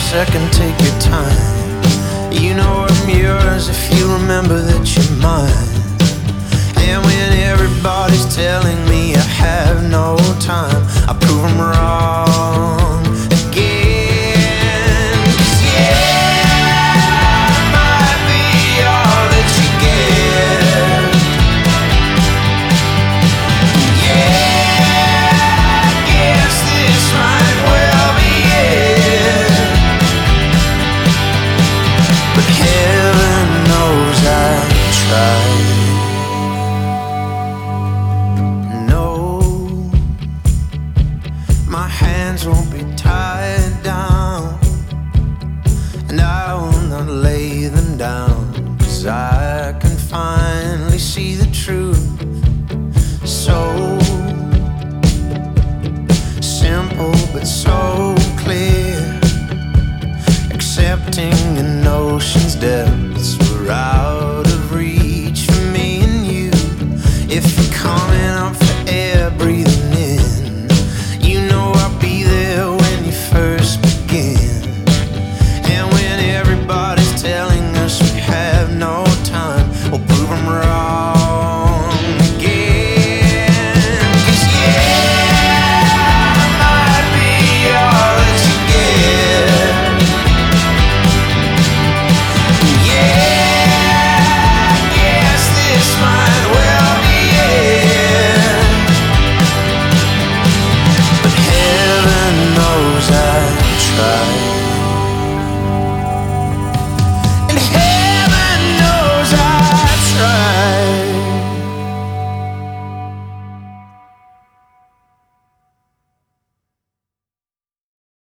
second, take your time. You know I'm yours if you remember that you're mine. And when everybody's telling me I have no time, I prove them wrong again. 'Cause yeah, I might be all that you get. Yeah, I guess this might well be it. But heaven knows I tried. My hands won't be tied down, and I will not lay them down, 'cause I can finally see the truth. So simple but so clear, accepting an ocean's depths were out of reach for me and you. If you're coming up